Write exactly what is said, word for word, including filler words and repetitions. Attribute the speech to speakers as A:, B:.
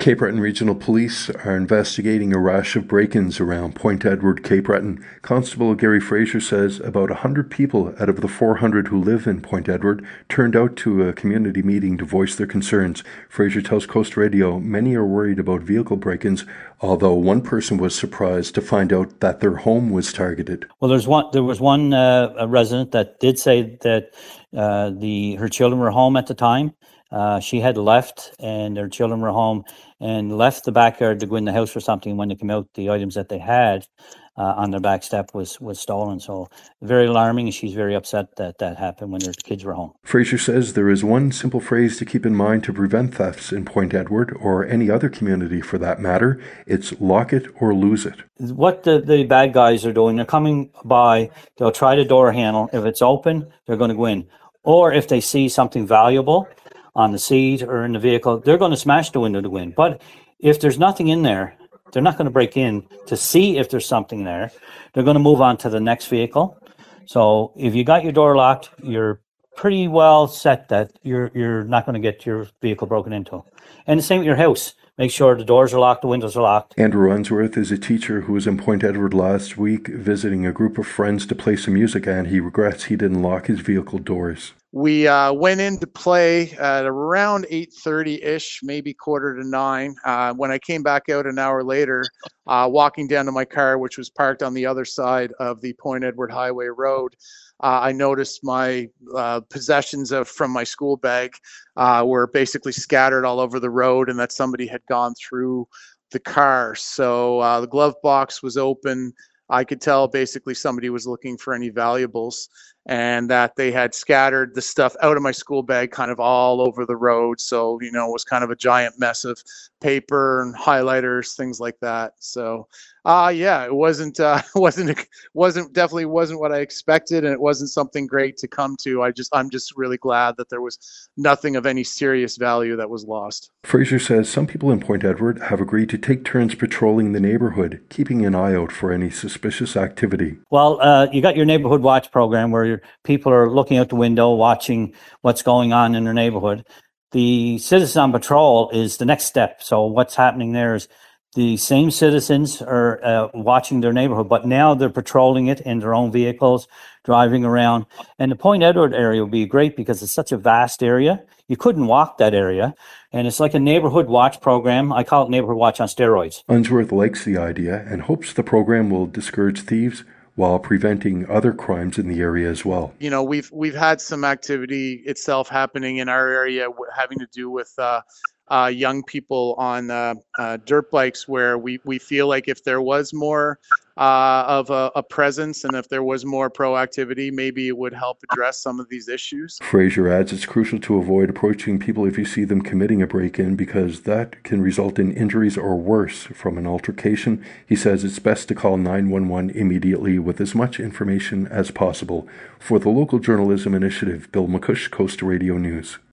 A: Cape Breton Regional Police are investigating a rash of break-ins around Point Edward, Cape Breton. Constable Gary Fraser says about one hundred people out of the four hundred who live in Point Edward turned out to a community meeting to voice their concerns. Fraser tells Coast Radio many are worried about vehicle break-ins, although one person was surprised to find out that their home was targeted.
B: Well, there's one. There was one uh, a resident that did say that uh, the her children were home at the time. Uh, she had left and their children were home and left the backyard to go in the house for something. When they came out, the items that they had uh, on their back step was, was stolen. So very alarming, and she's very upset that that happened when their kids were home.
A: Fraser says there is one simple phrase to keep in mind to prevent thefts in Point Edward, or any other community for that matter. It's lock it or lose it.
B: What the, the bad guys are doing, they're coming by, they'll try the door handle. If it's open, they're going to go in. Or if they see something valuable on the seat or in the vehicle, they're going to smash the window to win. But if there's nothing in there, they're not going to break in to see if there's something there. They're going to move on to the next vehicle. So if you got your door locked, you're pretty well set that you're you're not going to get your vehicle broken into. And the same with your house. Make sure the doors are locked, the windows are locked.
A: Andrew Unsworth is a teacher who was in Point Edward last week visiting a group of friends to play some music, and he regrets he didn't lock his vehicle doors.
C: We uh, went in to play at around eight thirty-ish, maybe quarter to nine. Uh, when I came back out an hour later, uh, walking down to my car, which was parked on the other side of the Point Edward Highway Road, uh, I noticed my uh, possessions of from my school bag uh, were basically scattered all over the road, and that somebody had gone through the car. So uh, the glove box was open. I could tell basically somebody was looking for any valuables, and that they had scattered the stuff out of my school bag kind of all over the road. So, you know, it was kind of a giant mess of paper and highlighters, things like that. So, uh, yeah, it wasn't, uh, wasn't, wasn't definitely wasn't what I expected. And it wasn't something great to come to. I just, I'm just really glad that there was nothing of any serious value that was lost.
A: Fraser says some people in Point Edward have agreed to take turns patrolling the neighborhood, keeping an eye out for any suspicious activity.
B: Well, uh, you got your neighborhood watch program where people are looking out the window, watching what's going on in their neighborhood. The Citizen on Patrol is the next step. So what's happening there is the same citizens are uh, watching their neighborhood, but now they're patrolling it in their own vehicles, driving around. And the Point Edward area would be great because it's such a vast area. You couldn't walk that area. And it's like a neighborhood watch program. I call it neighborhood watch on steroids.
A: Unsworth likes the idea and hopes the program will discourage thieves while preventing other crimes in the area as well.
C: You know, we've we've had some activity itself happening in our area having to do with uh, uh, young people on uh, uh, dirt bikes, where we, we feel like if there was more uh, of a, a presence and if there was more proactivity, maybe it would help address some of these issues.
A: Fraser adds it's crucial to avoid approaching people if you see them committing a break-in, because that can result in injuries or worse from an altercation. He says it's best to call nine one one immediately with as much information as possible. For the Local Journalism Initiative, Bill McCush, Coast Radio News.